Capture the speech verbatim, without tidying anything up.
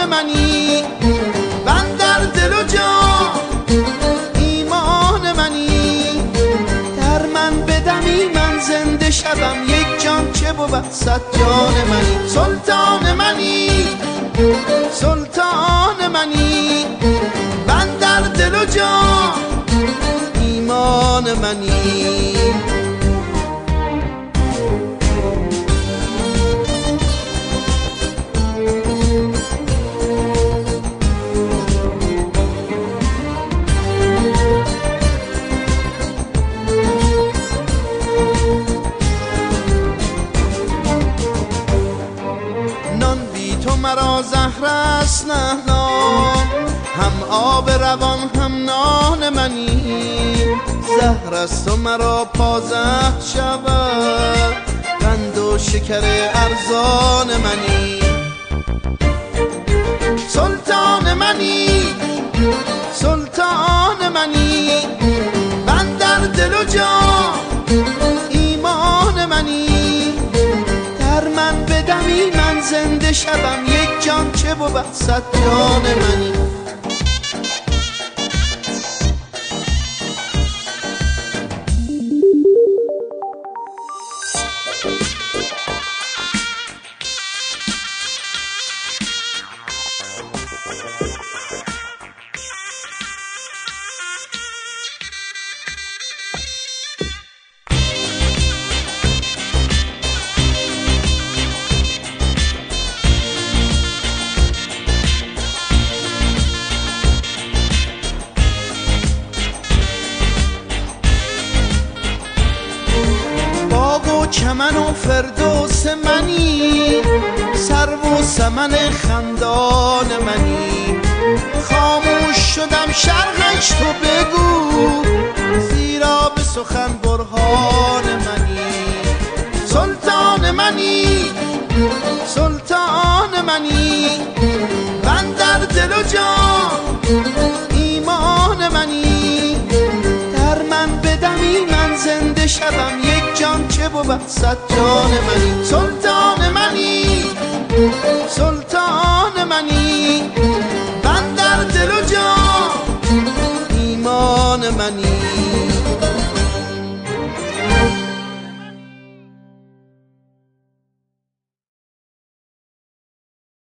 منی، بندر دل و جان ایمان منی. در من بدمی من زنده شدم، یک جان چه بود صد جان منی. سلطان منی، سلطان منی، بندر دل و جان ایمان منی. مرا زهر است نهنام، هم آب روان هم نان منی. زهر است و مرا پازه شود، قند و شکر ارزان منی. سلطان منی، سلطان منی، بندر دل و جان ایمان منی. در من بدمی من زنده شدم، یک جان چه بود صد جان منی. چمن و فردوس منی، سرو و سمن خندان منی. خاموش شدم شرحش تو بگو، زیرا به سخن برهان منی. سلطان منی، سلطان منی، بندر دل و جان ایمان منی. در من بدمی من زنده شدم، یک جان چه بود صد جان منی. سلطان منی،